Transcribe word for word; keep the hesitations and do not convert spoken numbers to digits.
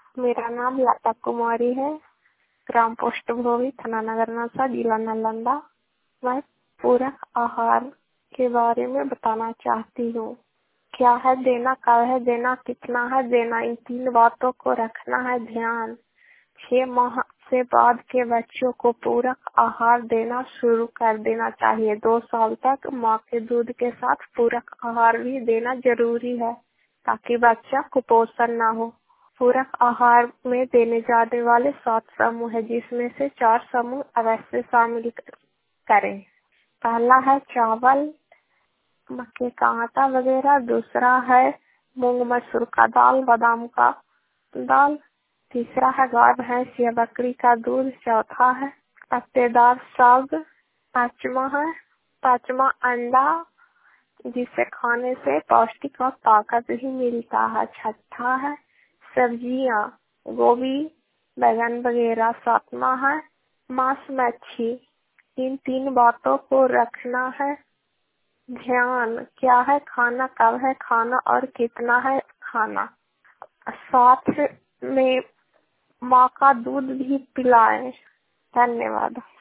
मेरा नाम लता कुमारी है, ग्राम पोस्ट भोवी, थाना नगर नौसा, जिला नालंदा। मैं पूरक आहार के बारे में बताना चाहती हूँ। क्या है देना, कब है देना, कितना है देना, इन तीन बातों को रखना है ध्यान। छह माह से बाद के बच्चों को पूरक आहार देना शुरू कर देना चाहिए। दो साल तक माँ के दूध के साथ पूरक आहार भी देना जरूरी है ताकि बच्चा कुपोषण न हो। पूरक आहार में देने जाने वाले सात समूह है, जिसमें से चार समूह अवश्य शामिल करें। पहला है चावल, मक्के का आटा वगैरह। दूसरा है मूंग मसूर का दाल, बादाम का दाल। तीसरा है गाय भैंस या बकरी का दूध। चौथा है पत्तेदार साग। पांचवा है पांचवा अंडा, जिसे खाने से पौष्टिक और ताकत भी मिलता है। छठा है सब्जियां, गोभी, बैगन वगैरह। सातवां है मांस मच्छी। इन तीन बातों को रखना है ध्यान। क्या है खाना, कब है खाना और कितना है खाना। साथ में माँ का दूध भी पिलाएं। धन्यवाद।